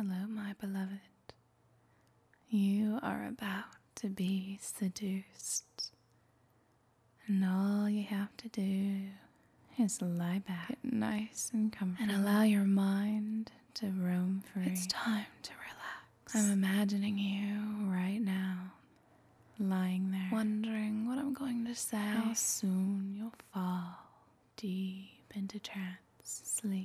Hello, my beloved. You are about to be seduced. And all you have to do is lie back, get nice and comfortable, and allow your mind to roam free. It's time to relax. I'm imagining you right now, lying there, wondering what I'm going to say, how soon you'll fall deep into trance, sleep.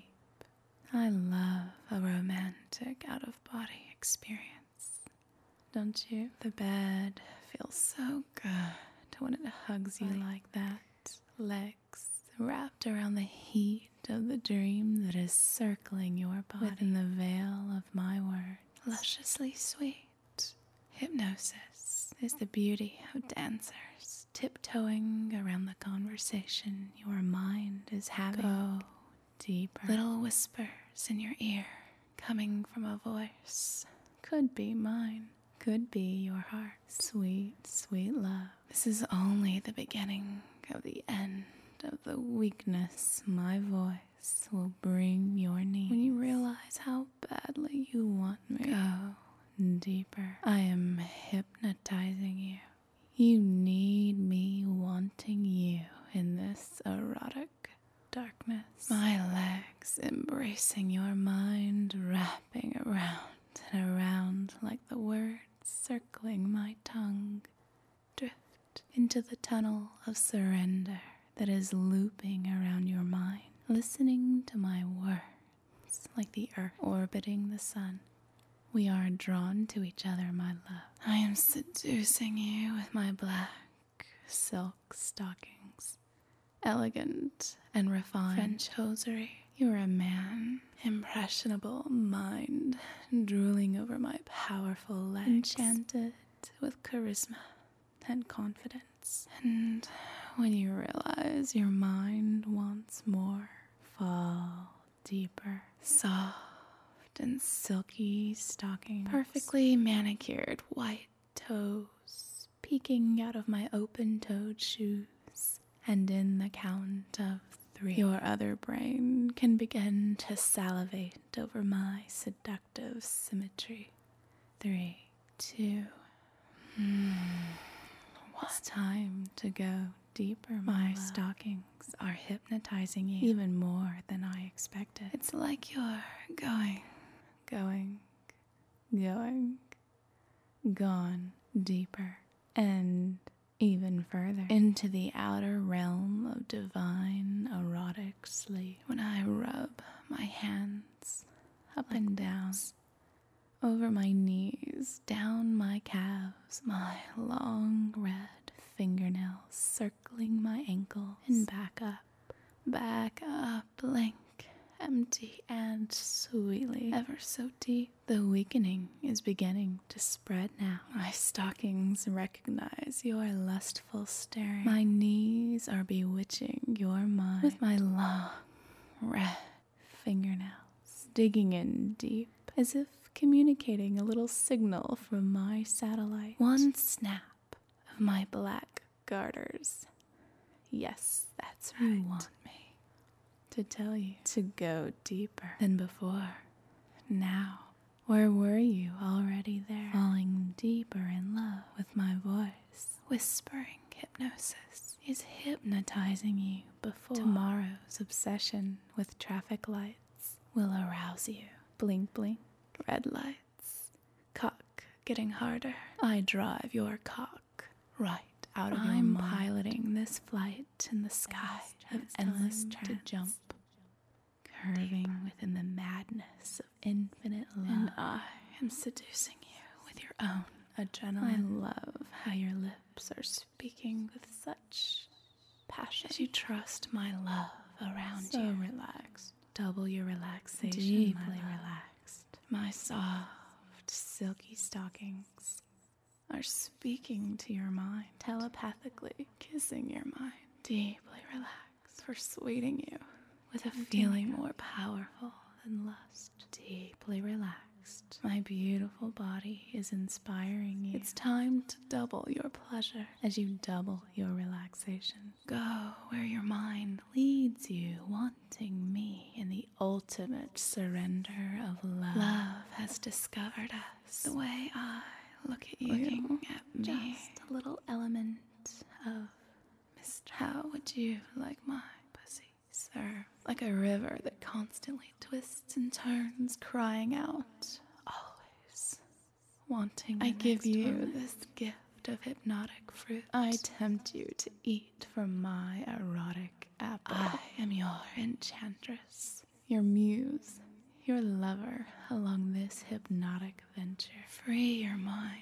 I love a romantic out-of-body experience, don't you? The bed feels so good when it hugs you like that, legs wrapped around the heat of the dream that is circling your body within the veil of my words, lusciously sweet. Hypnosis is the beauty of dancers, tiptoeing around the conversation your mind is having. Go deeper. Little whispers in your ear coming from a voice. Could be mine, could be your heart. Sweet, sweet love. This is only the beginning of the end of the weakness my voice will bring your need. When you realize how badly you want me, go deeper. I am hypnotizing you. You need me wanting you in this erotic darkness. My legs embracing your mind, wrapping around and around like the words circling my tongue. Drift into the tunnel of surrender that is looping around your mind, listening to my words like the earth orbiting the sun. We are drawn to each other, my love. I am seducing you with my black silk stockings, elegant and refined French hosiery. You're a man, impressionable mind, drooling over my powerful legs, enchanted with charisma and confidence. And when you realize your mind wants more, fall deeper. Soft and silky stockings, perfectly manicured white toes peeking out of my open-toed shoes. And in the count of 3, your other brain can begin to salivate over my seductive symmetry. 3, 2, 1. It's time to go deeper, my love. Stockings are hypnotizing you even more than I expected. It's like you're going, gone deeper and even further into the outer realm of divine erotic sleep. When I rub my hands up and down, over my knees, down my calves, my long red fingernails circling my ankles, and back up, blank, empty and sweetly, ever so deep. The weakening is beginning to spread now. My stockings recognize your lustful staring. My knees are bewitching your mind with my long, red fingernails, digging in deep, as if communicating a little signal from my satellite. One snap of my black garters. Yes, that's right. You want me to tell you to go deeper than before. Now, where were you already there? Falling deeper in love with my voice. Whispering hypnosis is hypnotizing you before tomorrow's obsession with traffic lights will arouse you. Blink, blink, red lights. Cock getting harder. I drive your cock right out of your mind. I'm piloting this flight in the sky of endless trance. To jump, curving within the madness of infinite love. And I am seducing you with your own adrenaline. I love how your lips are speaking with such passion. As you trust my love around you. So relaxed. Double your relaxation. Deeply relaxed. My soft, silky stockings are speaking to your mind, telepathically kissing your mind, deeply relaxed, persuading you with a feeling more powerful than lust. Deeply relaxed, my beautiful body is inspiring you. It's time to double your pleasure as you double your relaxation. Go where your mind leads you, wanting me in the ultimate surrender of love. Love has discovered us. The way I look at you, looking at me, just a little element of mystery. How would you like my pussy served? Like a river that constantly twists and turns, crying out, always wanting. I give you this gift of hypnotic fruit. I tempt you to eat from my erotic apple. I am your enchantress, your muse, your lover along this hypnotic venture. Free your mind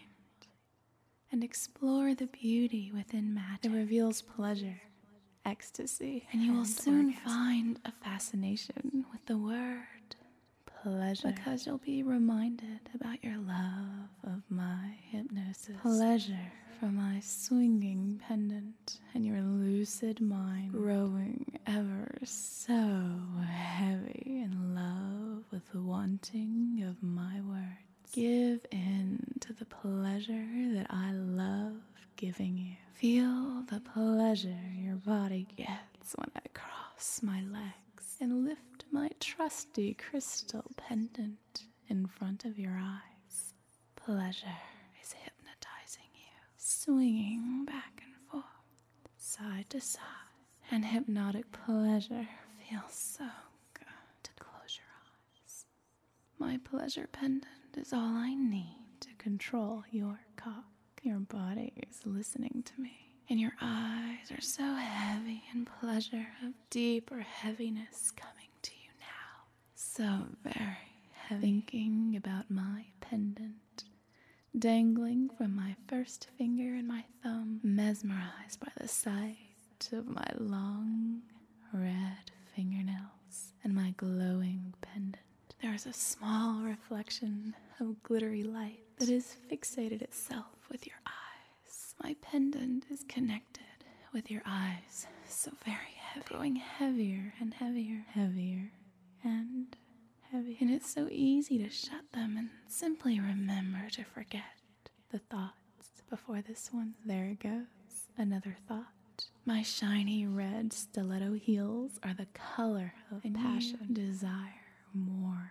and explore the beauty within magic. It reveals pleasure, ecstasy, and you will soon find a fascination with the word pleasure, because you'll be reminded about your love of my hypnosis. Pleasure from my swinging pendant and your lucid mind growing ever so heavy in love with the wanting of my words. Give in to the pleasure that I love giving you. Feel the pleasure your body gets when I cross my legs and lift my trusty crystal pendant in front of your eyes. Pleasure is hypnotizing you, swinging back and forth, side to side, and hypnotic pleasure feels so good. Close your eyes. My pleasure pendant is all I need to control your cock. Your body is listening to me, and your eyes are so heavy in pleasure of deeper heaviness coming to you now. So very heavy. Thinking about my pendant, dangling from my first finger and my thumb, mesmerized by the sight of my long red fingernails and my glowing pendant. There is a small reflection of glittery light that has fixated itself with your eyes. My pendant is connected with your eyes, so very heavy, growing heavier and heavier, heavier and heavier. And it's so easy to shut them and simply remember to forget the thoughts before this one. There it goes, another thought. My shiny red stiletto heels are the color of passion. You desire more.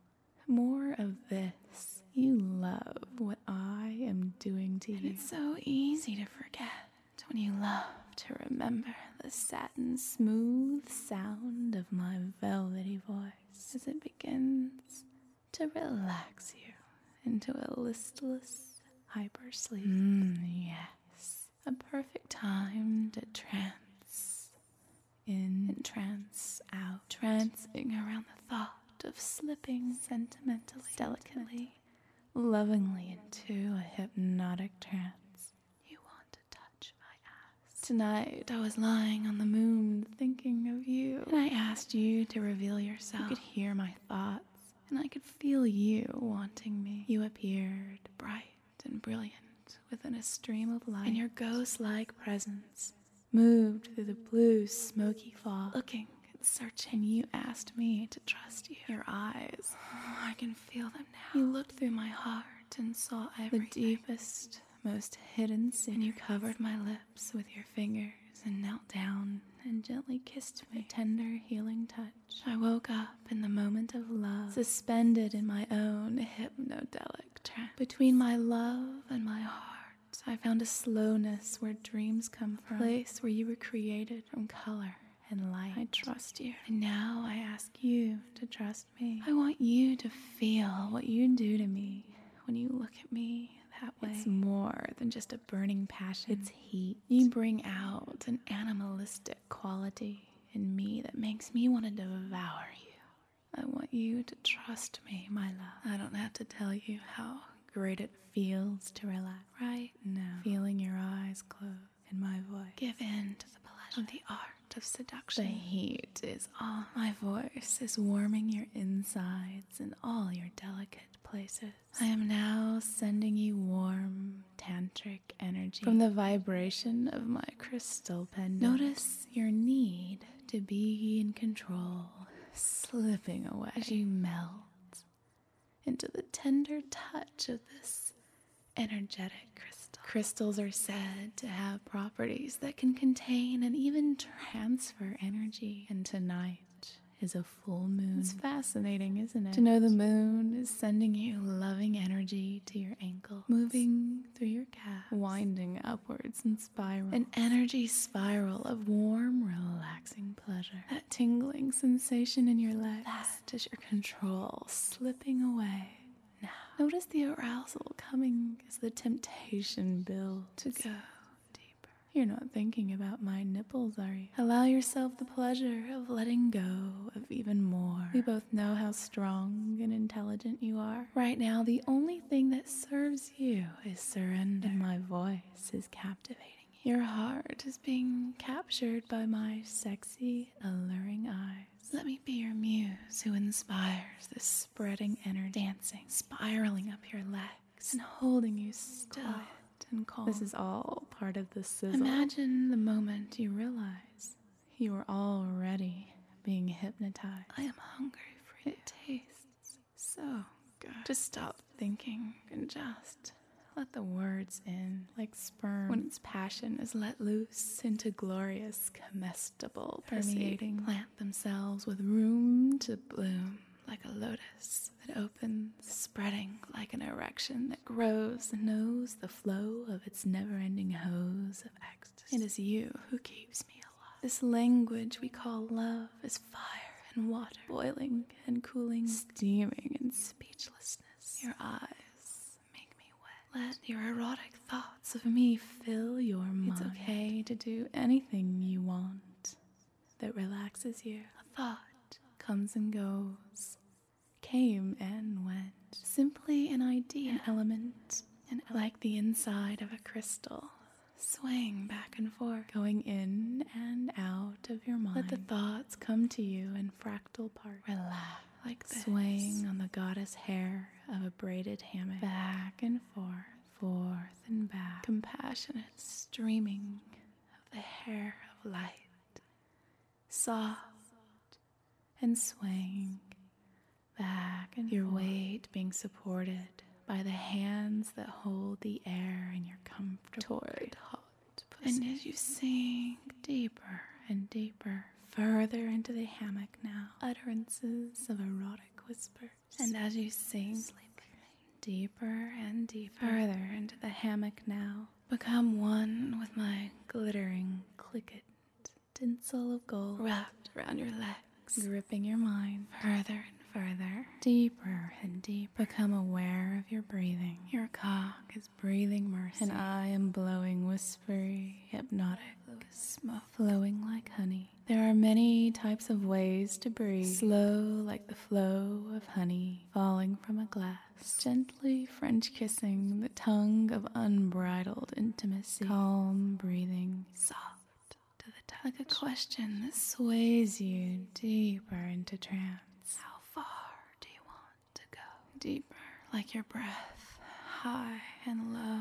More of this. You love what I am doing to you. And it's so easy to forget when you love to remember the satin smooth sound of my velvety voice as it begins to relax you into a listless hypersleep. Yes. A perfect time to trance in and trance out, trancing around the thought of slipping sentimentally, delicately, lovingly into a hypnotic trance. You want to touch my ass. Tonight I was lying on the moon thinking of you, and I asked you to reveal yourself. You could hear my thoughts, and I could feel you wanting me. You appeared bright and brilliant within a stream of light, and your ghost-like presence moved through the blue, smoky fog, looking and searching. And you asked me to trust you. Your eyes, I can feel them now. You looked through my heart and saw everything. The deepest, most hidden secret. And you covered my lips with your fingers and knelt down and gently kissed me. A tender, healing touch. I woke up in the moment of love, suspended in my own hypnodelic trance. Between my love and my heart, I found a slowness where dreams come from, a place where you were created from color and light. I trust you, and now I ask you to trust me. I want you to feel what you do to me when you look at me that way. It's more than just a burning passion. It's heat. You bring out an animalistic quality in me that makes me want to devour you. I want you to trust me, my love. I don't have to tell you how great it feels to relax right now, feeling your eyes close and my voice. Give in to the pleasure of the art of seduction. The heat is on. My voice is warming your insides and all your delicate places. I am now sending you warm, tantric energy from the vibration of my crystal pendant. Notice your need to be in control slipping away as you melt into the tender touch of this energetic crystal. Crystals are said to have properties that can contain and even transfer energy. And tonight, is a full moon. It's fascinating, isn't it? To know the moon is sending you loving energy to your ankle, moving through your calf, winding upwards and spiral. An energy spiral of warm, relaxing pleasure. That tingling sensation in your legs. That is your control slipping away. Now, notice the arousal coming as the temptation builds to go deeper. You're not thinking about my nipples, are you? Allow yourself the pleasure of letting go of even more. We both know how strong and intelligent you are. Right now, the only thing that serves you is surrender. And my voice is captivating you. Your heart is being captured by my sexy, alluring eyes. Let me be your muse who inspires this spreading energy, dancing, spiraling up your legs, and holding you still and calm. This is all part of the sizzle. Imagine the moment you realize you are already being hypnotized. I am hungry for you. It tastes so good. Just stop thinking and just let the words in, like sperm when its passion is let loose into glorious, comestible, permeating, plant themselves with room to bloom like a lotus that opens, spreading like an erection that grows and knows the flow of its never-ending hose of ecstasy. It is you who keeps me alive. This language we call love is fire and water, boiling and cooling, steaming in speechlessness. Your eyes let your erotic thoughts of me fill your mind. It's okay to do anything you want that relaxes you. A thought comes and goes, came and went. Simply an idea, an element, and like the inside of a crystal, swaying back and forth, going in and out of your mind. Let the thoughts come to you in fractal parts. Relax. Like this. Swaying on the goddess hair of a braided hammock, back and forth and back, compassionate streaming of the hair of light, soft and swaying back and your weight being supported by the hands that hold the air in your comfortable hot pussy. And as you sink deeper and deeper, further into the hammock now, utterances of erotic whispers. And as you sink deeper and deeper, further into the hammock now, become one with my glittering clicket, tinsel of gold wrapped around your legs, gripping your mind further and further, deeper and deeper. Become aware of your breathing. Your cock is breathing mercy, and I am blowing whispery, hypnotic smoke, flowing like honey. There are many types of ways to breathe. Slow like the flow of honey falling from a glass. Gently French kissing the tongue of unbridled intimacy. Calm breathing, soft to the touch. Like a question that sways you deeper into trance. How far do you want to go? Deeper, like your breath, high and low,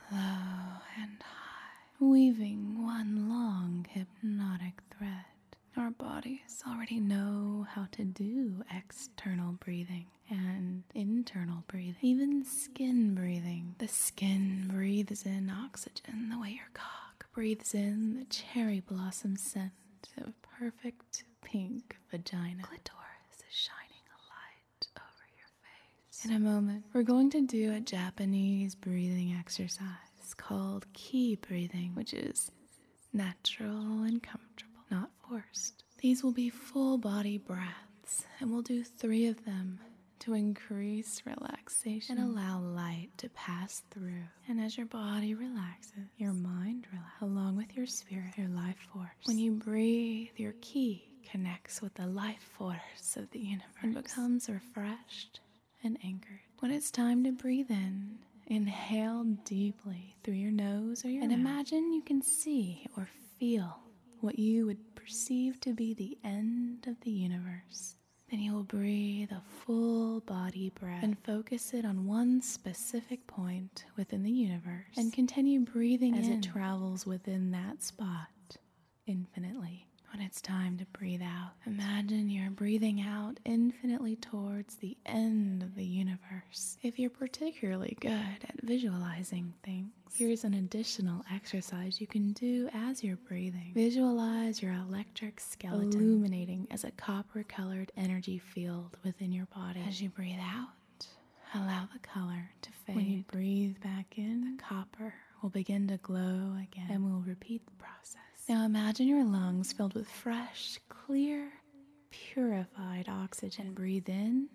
low and high. Weaving one long hypnotic thread. Our bodies already know how to do external breathing and internal breathing, even skin breathing. The skin breathes in oxygen the way your cock breathes in the cherry blossom scent of perfect pink vagina. Clitoris is shining a light over your face. In a moment, we're going to do a Japanese breathing exercise called ki breathing, which is natural and comfortable, not forced. These will be full body breaths, and we'll do 3 of them to increase relaxation and allow light to pass through. And as your body relaxes, your mind relaxes, along with your spirit, your life force. When you breathe, your ki connects with the life force of the universe and becomes refreshed and anchored. When it's time to breathe in, inhale deeply through your nose or your mouth, and imagine you can see or feel what you would perceive to be the end of the universe. Then you will breathe a full body breath and focus it on one specific point within the universe, and continue breathing as it travels within that spot infinitely. When it's time to breathe out, imagine you're breathing out infinitely towards the end of the universe. universe. If you're particularly good at visualizing things, here's an additional exercise you can do as you're breathing. Visualize your electric skeleton illuminating as a copper-colored energy field within your body. As you breathe out, allow the color to fade. When you breathe back in, the copper will begin to glow again, and we'll repeat the process. Now imagine your lungs filled with fresh, clear, purified oxygen. Breathe in.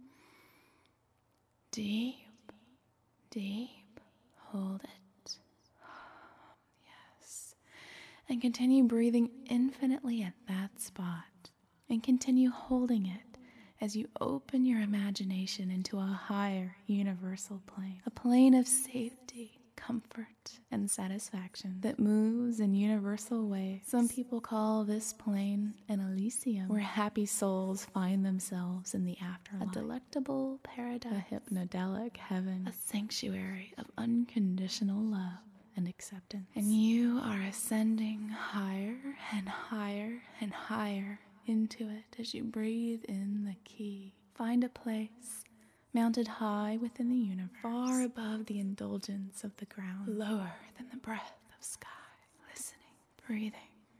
Deep, deep. Hold it. Yes. And continue breathing infinitely at that spot. And continue holding it as you open your imagination into a higher universal plane. A plane of safety, comfort, and satisfaction that moves in universal ways. Some people call this plane an Elysium, where happy souls find themselves in the afterlife. A delectable paradise, a hypnodelic heaven, a sanctuary of unconditional love and acceptance. And you are ascending higher and higher and higher into it as you breathe in the key. Find a place mounted high within the universe, far above the indulgence of the ground, lower than the breath of sky, listening, breathing.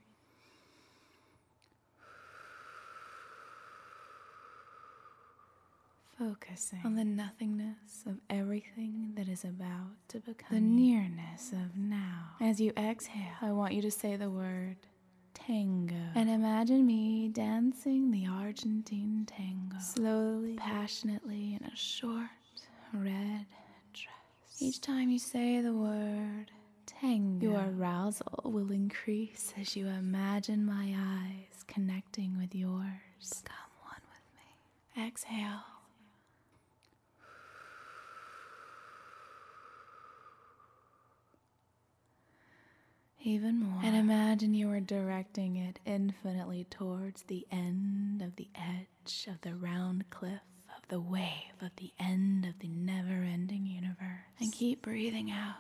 Focusing on the nothingness of everything that is about to become the nearness of now. As you exhale, I want you to say the word tango. And imagine me dancing the Argentine tango, slowly, passionately, in a short red dress. Each time you say the word tango, your arousal will increase as you imagine my eyes connecting with yours. Come one with me. Exhale. Even more. And imagine you are directing it infinitely towards the end of the edge of the round cliff of the wave of the end of the never-ending universe. And keep breathing out,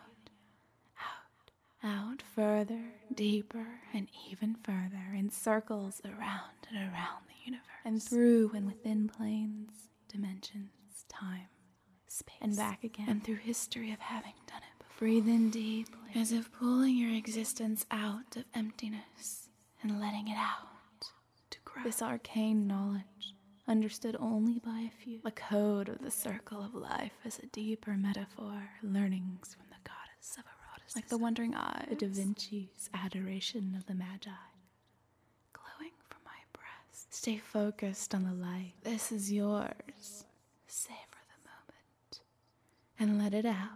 out, further, deeper, and even further, in circles around and around the universe. And through and within planes, dimensions, time, space, and back again. And through history of having done it. Breathe in deeply, as if pulling your existence out of emptiness and letting it out to grow. This arcane knowledge, understood only by a few, the code of the circle of life as a deeper metaphor, learnings from the goddess of eroticism, like the wandering eyes, the Da Vinci's adoration of the Magi, glowing from my breast. Stay focused on the light. This is yours. Savor the moment and let it out.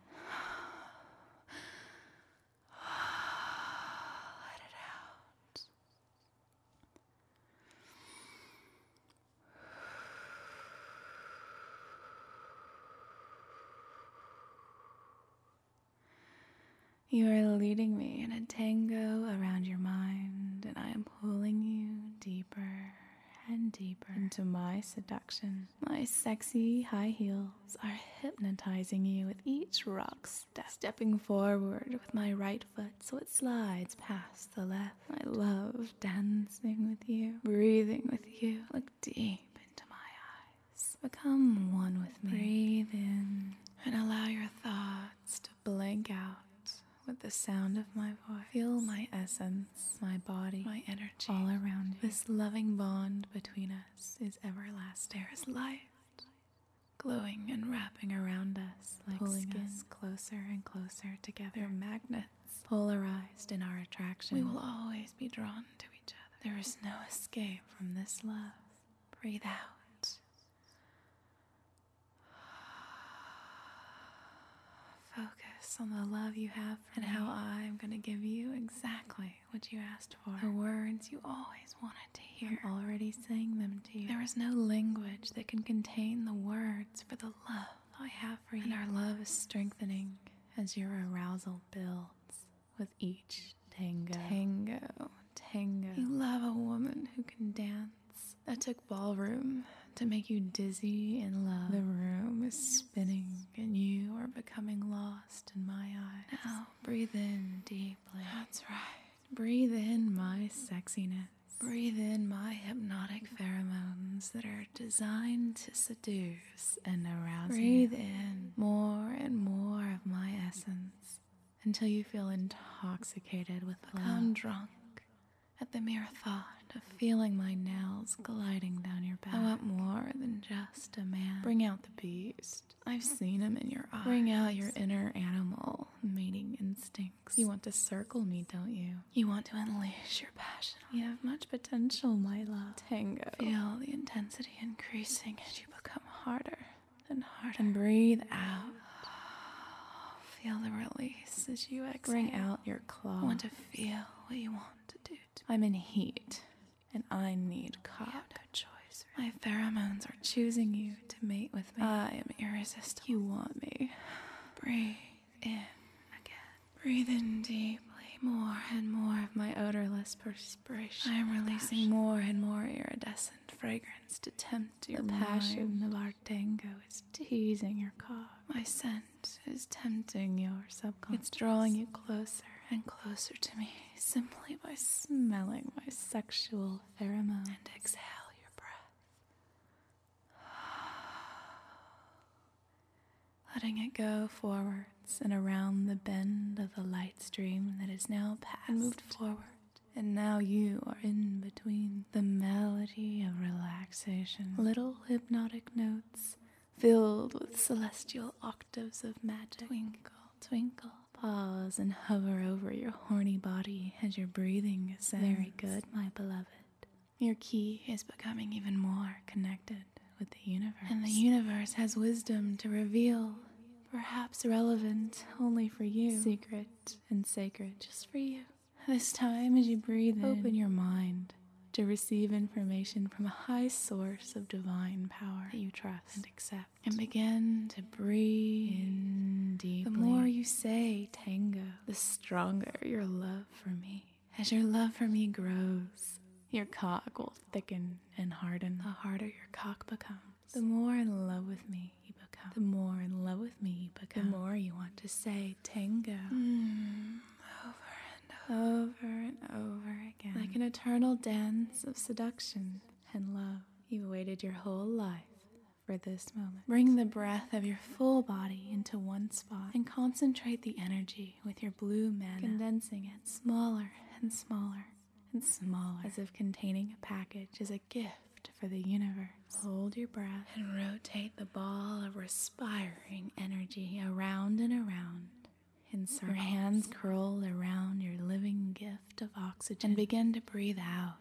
You are leading me in a tango around your mind, and I am pulling you deeper and deeper into my seduction. My sexy high heels are hypnotizing you with each rock step. Stepping forward with my right foot so it slides past the left. I love dancing with you, breathing with you. Look deep into my eyes. Become one with me. Breathe in and allow your thoughts to blank out with the sound of my voice. Feel my essence, my body, my energy all around you. This loving bond between us is everlasting. There is light glowing and wrapping around us, like pulling us closer and closer together. We're magnets, polarized in our attraction. We will always be drawn to each other. There is no escape from this love. Breathe out. Focus on the love you have for me, and how I'm going to give you exactly what you asked for. The words you always wanted to hear. I'm already saying them to you. There is no language that can contain the words for the love I have for you. And our love is strengthening as your arousal builds with each tango. Tango, tango. You love a woman who can dance. I took ballroom to make you dizzy in love. The room is spinning and you are becoming lost in my eyes. Now breathe in deeply. That's right. Breathe in my sexiness. Breathe in my hypnotic pheromones that are designed to seduce and arouse Breathe in more and more of my essence until you feel intoxicated with love. Become drunk at the mere thought of feeling my nails gliding down your back. I want more than just a man. Bring out the beast. I've seen him in your eyes. Bring out your inner animal mating instincts. You want to circle me, don't you? You want to unleash your passion. You have much potential, my love. Tango. Feel the intensity increasing as you become harder and harder. And breathe out. Feel the release as you exhale. Bring out your claw. I want to feel what you want to do to me. I'm in heat, and I need caught. You have no choice. My pheromones are choosing you to mate with me. I am irresistible. You want me. Breathe in again. Breathe in deeply. More and more of my odorless perspiration. I am releasing more and more iridescent fragrance to tempt your passion of our tango is teasing your cock. My scent is tempting your subconscious. It's drawing you closer and closer to me simply by smelling my sexual pheromone. And exhale your breath. Letting it go forwards and around the bend of the light stream that is now past and moved forward. And now you are in between the melody of relaxation. Little hypnotic notes filled with celestial octaves of magic. Twinkle, twinkle. Pause and hover over your horny body as your breathing ascends. Very good, my beloved. Your key is becoming even more connected with the universe. And the universe has wisdom to reveal, perhaps relevant only for you. Secret and sacred just for you. This time as you breathe in, open your mind to receive information from a high source of divine power that you trust and accept. And begin to breathe in deeply. The more you say tango, the stronger your love for me. As your love for me grows, your cock will thicken and harden. The harder your cock becomes, the more in love with me you become. The more in love with me you become, the more you want to say tango. Over and over again. Like an eternal dance of seduction and love. You waited your whole life for this moment. Bring the breath of your full body into one spot and concentrate the energy with your blue mana, condensing it smaller and smaller and smaller, as if containing a package is a gift for the universe. Hold your breath and rotate the ball of respiring energy around and around. Insert your hands curled around your living gift of oxygen and begin to breathe out.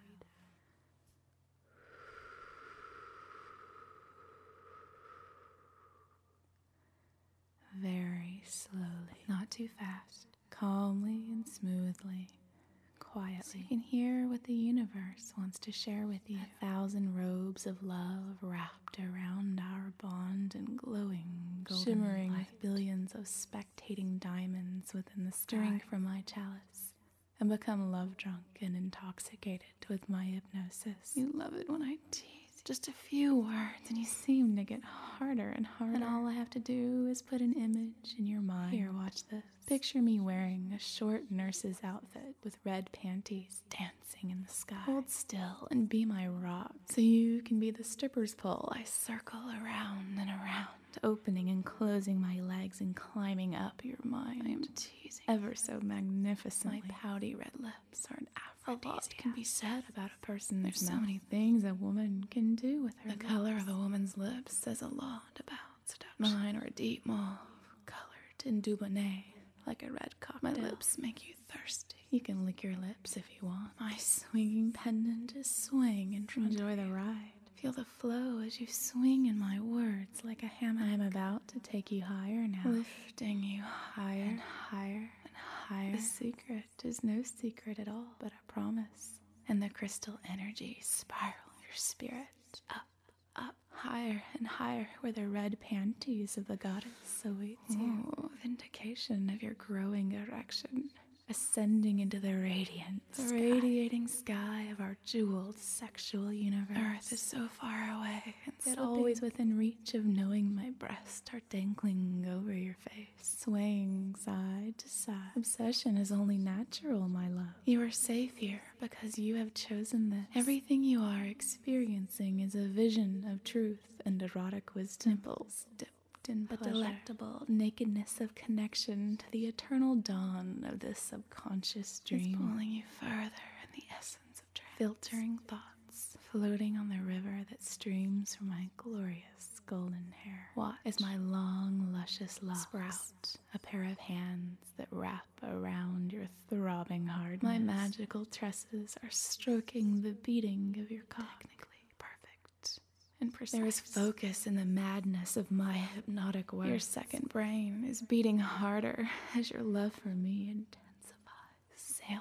Very slowly, not too fast, calmly and smoothly, quietly. So you can hear what the universe wants to share with you. 1,000 robes of love wrapped around our bond and glowing golden shimmering light. With billions of spectating diamonds within the sky. Drink from my chalice and become love drunk and intoxicated with my hypnosis. You love it when I tease. Just a few words and you seem to get harder and harder. And all I have to do is put an image in your mind. Here, watch this. Picture me wearing a short nurse's outfit with red panties dancing in the sky. Hold still and be my rock so you can be the stripper's pole. I circle around and around, opening and closing my legs and climbing up your mind. I am teasing ever so magnificently. My pouty red lips are an aphrodisiac. A lot can be said about a person's There's mouth. So many things a woman can do with her lips. The color of a woman's lips says a lot about seduction. Mine are a deep mauve, colored in Dubonnet, like a red cocktail. My lips make you thirsty. You can lick your lips if you want. My swinging pendant is swing and enjoy the ride. Feel the flow as you swing in my words like a hammock. I'm about to take you higher now, lifting you higher and higher and higher. The secret is no secret at all, but a promise. And the crystal energy spiral your spirit up, up, higher and higher, where the red panties of the goddess awaits you. Vindication of your growing erection. Ascending into the radiating sky of our jeweled sexual universe. Earth is so far away, and yet always within reach of knowing my breasts are dangling over your face, swaying side to side. Obsession is only natural, my love. You are safe here because you have chosen this. Everything you are experiencing is a vision of truth and erotic wisdom. Nipples dip in the delectable nakedness of connection to the eternal dawn of this subconscious dream. It's pulling you further in the essence of trance, filtering thoughts, floating on the river that streams from my glorious golden hair. Watch as my long, luscious locks sprout a pair of hands that wrap around your throbbing hardness. My magical tresses are stroking the beating of your cock. Technically perfect and precise. There is focus in the madness of my hypnotic words. Your second brain is beating harder as your love for me intensifies. Sailing,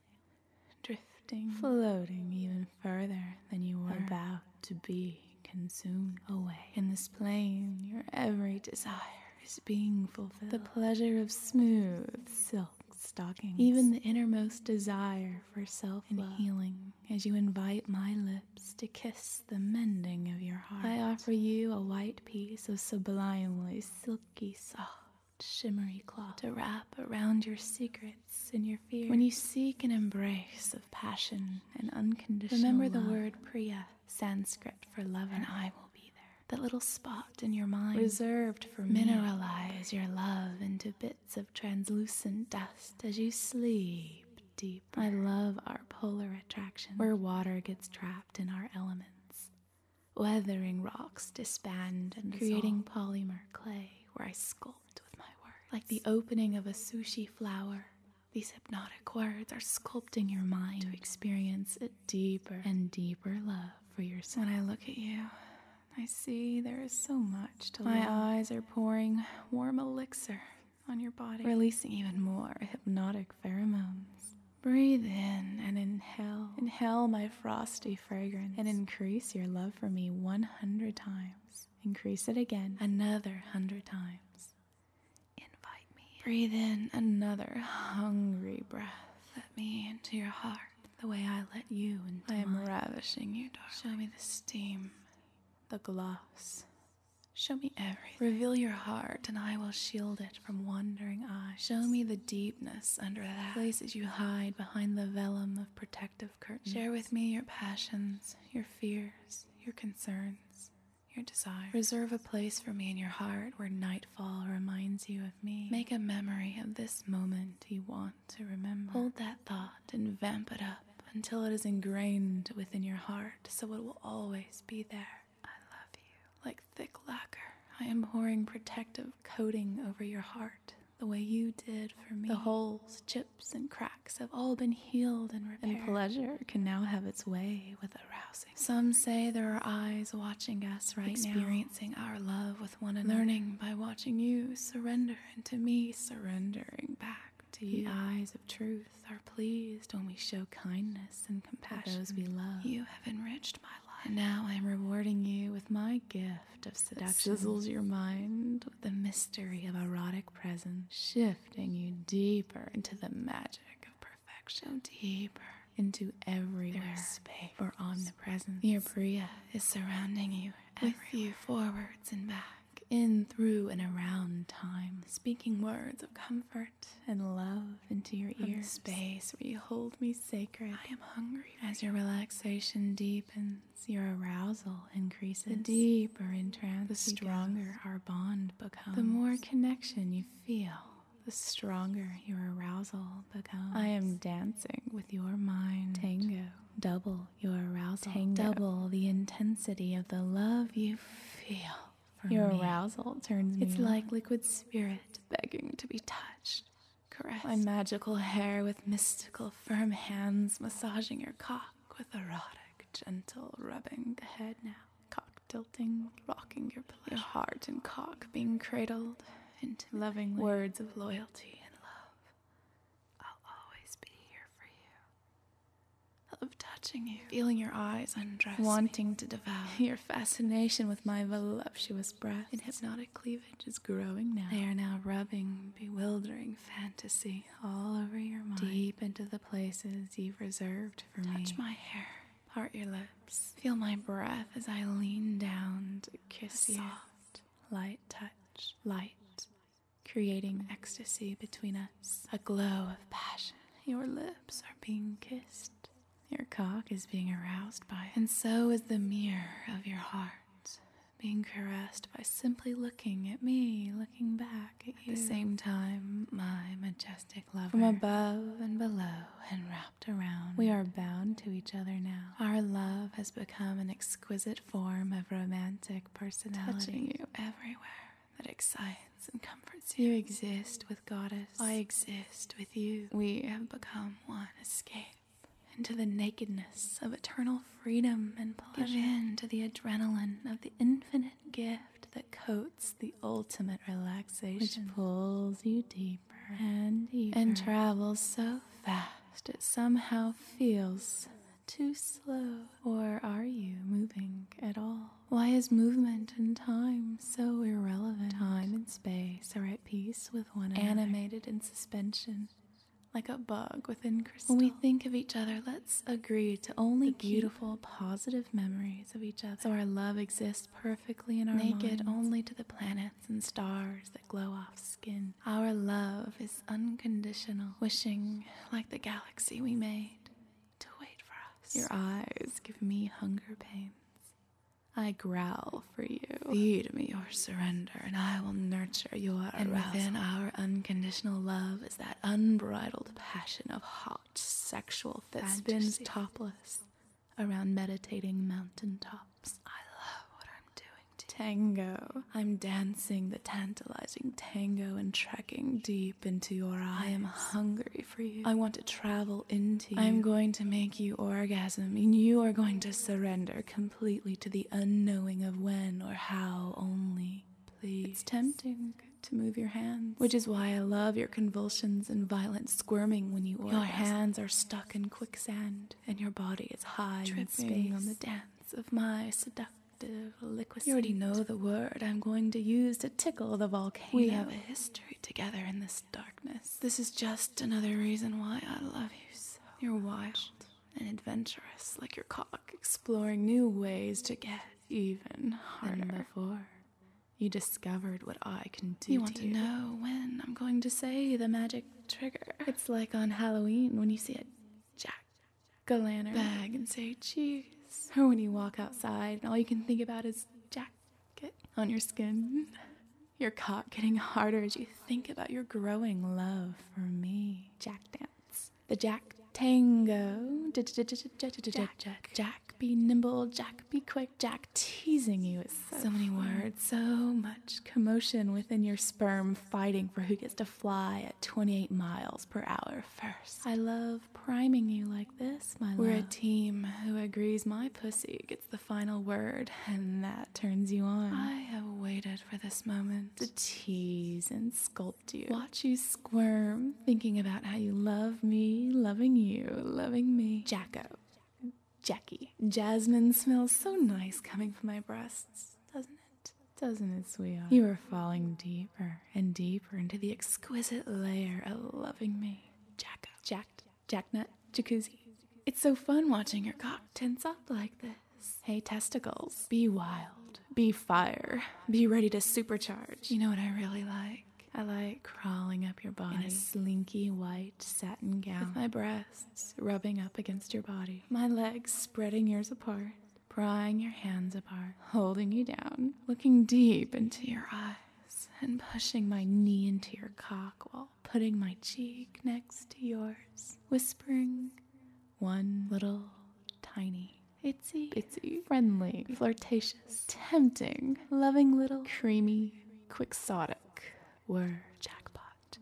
drifting, floating even further than you were about to be consumed away. In this plane, your every desire is being fulfilled. The pleasure of smooth silk stockings, even the innermost desire for self-love and healing, as you invite my lips to kiss the mending of your heart. I offer you a white piece of sublimely silky, soft, shimmery cloth to wrap around your secrets and your fears. When you seek an embrace of passion and unconditional remember the word Priya, Sanskrit for lover, and I will be there. That little spot in your mind reserved for me. Mineralize your love into bits of translucent dust as you sleep deeper. I love our polar attraction, where water gets trapped in our elements. Weathering rocks disband and creating polymer clay where I sculpt with my words. Like the opening of a sushi flower, these hypnotic words are sculpting your mind to experience a deeper and deeper love for yourself. When I look at you, I see there is so much to love. My eyes are pouring warm elixir on your body, releasing even more hypnotic pheromones. Breathe in and inhale. Inhale my frosty fragrance and increase your love for me 100 times. Increase it again, another 100 times. Invite me. Breathe in another hungry breath. Let me into your heart the way I let you into mine. I am ravishing you, darling. Show me the steam, the gloss. Show me everything. Reveal your heart, and I will shield it from wandering eyes. Show me the deepness under that, places you hide behind the vellum of protective curtains. Share with me your passions, your fears, your concerns, your desires. Reserve a place for me in your heart where nightfall reminds you of me. Make a memory of this moment you want to remember. Hold that thought and vamp it up until it is ingrained within your heart, so it will always be there. Like thick lacquer, I am pouring protective coating over your heart, the way you did for me. The holes, chips, and cracks have all been healed and repaired. And pleasure can now have its way with arousing. Some say there are eyes watching us right now, experiencing our love with one another, learning by watching you surrender into me, surrendering back to you. The eyes of truth are pleased when we show kindness and compassion to those we love. You have enriched my life. And now I am rewarding you with my gift of seduction that sizzles your mind with the mystery of erotic presence, shifting you deeper into the magic of perfection, deeper into everywhere space for omnipresence. Your Priya is surrounding you, with you forwards and back, in, through, and around time, speaking words of comfort and love into your ears. From the space where you hold me sacred, I am hungry. As your relaxation deepens, your arousal increases. The deeper in trance, the stronger our bond becomes. The more connection you feel, the stronger your arousal becomes. I am dancing with your mind. Tango. Double your arousal. Tango. Double the intensity of the love you feel. Your arousal turns me on. It's like liquid spirit begging to be touched, caressed. My magical hair with mystical firm hands massaging your cock with erotic, gentle rubbing. The head now, cock tilting, rocking your pleasure. Your heart and cock being cradled into loving words of loyalty and love. I'll always be here for you. I love touching you, feeling your eyes undress, wanting to devour. Your fascination with my voluptuous breath and hypnotic cleavage is growing now. They are now rubbing bewildering fantasy all over your mind, deep into the places you've reserved for me. Touch my hair, part your lips, feel my breath as I lean down to kiss you. Soft, light touch, light, creating ecstasy between us, a glow of passion. Your lips are being kissed. Your cock is being aroused by it, and so is the mirror of your heart being caressed by simply looking at me, looking back at you. At the same time, my majestic lover, from above and below and wrapped around, we are bound to each other now. Our love has become an exquisite form of romantic personality, touching you everywhere that excites and comforts you. You exist with Goddess. I exist with you. We have become one escape into the nakedness of eternal freedom and pleasure. Give in to the adrenaline of the infinite gift that coats the ultimate relaxation, which pulls you deeper and deeper and travels so fast it somehow feels too slow. Or are you moving at all? Why is movement and time so irrelevant? Time and space are at peace with one another, animated in suspension, like a bug within crystal. When we think of each other, let's agree to only beautiful, positive memories of each other, so our love exists perfectly in our naked minds, only to the planets and stars that glow off skin. Our love is unconditional, wishing, like the galaxy we made, to wait for us. Your eyes give me hunger pains. I growl for you. Feed me your surrender, and I will nurture your arousal. And within our unconditional love is that unbridled passion of hot sexual that spins topless around meditating mountaintops. I love what I'm doing to tango. I'm dancing the tantalizing tango and trekking deep into your eyes. I am hungry for you. I want to travel into you. I'm going to make you orgasm, and you are going to surrender completely to the unknowing of when or how only. Please. It's tempting to move your hands, which is why I love your convulsions and violent squirming when you orgasm. Your hands are stuck in quicksand, and your body is high in space on the dance of my seductive liquid. You already know the word I'm going to use to tickle the volcano. We have a history together in this darkness. This is just another reason why I love you so. You're wild and adventurous, like your cock, exploring new ways to get even harder than before. You discovered what I can do. You want to know when I'm going to say the magic trigger. It's like on Halloween when you see a jack-o'-lantern bag and say cheese. Or when you walk outside and all you can think about is jacket on your skin. Your cock getting harder as you think about your growing love for me. Jack dance. The Jack Tango. Jack be nimble, Jack be quick, Jack teasing you is so many words, so much commotion within your sperm fighting for who gets to fly at 28 miles per hour first. I love priming you like this, my love. We're a team who agrees my pussy gets the final word, and that turns you on. I have waited for this moment to tease and sculpt you. Watch you squirm, thinking about how you love me, loving you, loving me. Jacko. Jackie. Jasmine smells so nice coming from my breasts, doesn't it? Doesn't it, sweetheart? You are falling deeper and deeper into the exquisite layer of loving me. Jacko. Jacknut. Jacuzzi. It's so fun watching your cock tense up like this. Hey, testicles. Be wild. Be fire. Be ready to supercharge. You know what I really like? I like crawling up your body in a slinky white satin gown, with my breasts rubbing up against your body, my legs spreading yours apart, prying your hands apart, holding you down, looking deep into your eyes, and pushing my knee into your cock while putting my cheek next to yours, whispering one little tiny, itsy, friendly, flirtatious, tempting, loving little, creamy, quixotic word. Jackpot.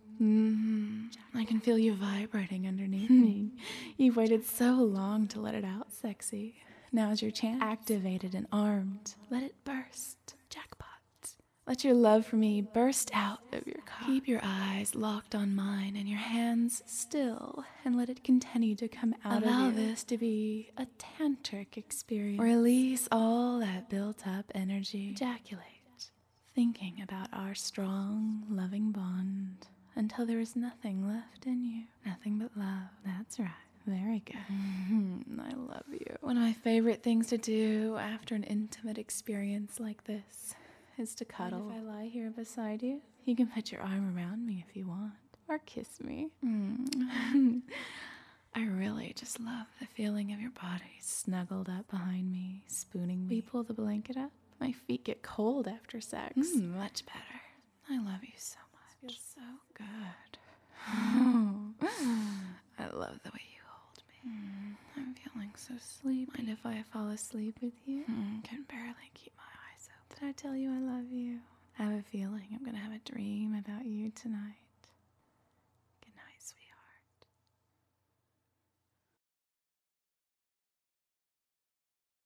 I can feel you vibrating underneath me. You've waited so long to let it out, sexy. Now's your chance. Activated and armed. Let it burst. Jackpot. Let your love for me burst out of your cock. Keep your eyes locked on mine and your hands still, and let it continue to come out of you. Allow this to be a tantric experience. Release all that built up energy. Ejaculate. Thinking about our strong, loving bond until there is nothing left in you. Nothing but love. That's right. Very good. I love you. One of my favorite things to do after an intimate experience like this is to cuddle. And if I lie here beside you, you can put your arm around me if you want. Or kiss me. I really just love the feeling of your body snuggled up behind me, spooning me. We pull the blanket up. My feet get cold after sex. Much better. I love you so much. It feels so good. I love the way you hold me. I'm feeling so sleepy. Mind if I fall asleep with you? Can barely keep my eyes open. Did I tell you I love you? I have a feeling I'm gonna have a dream about you tonight.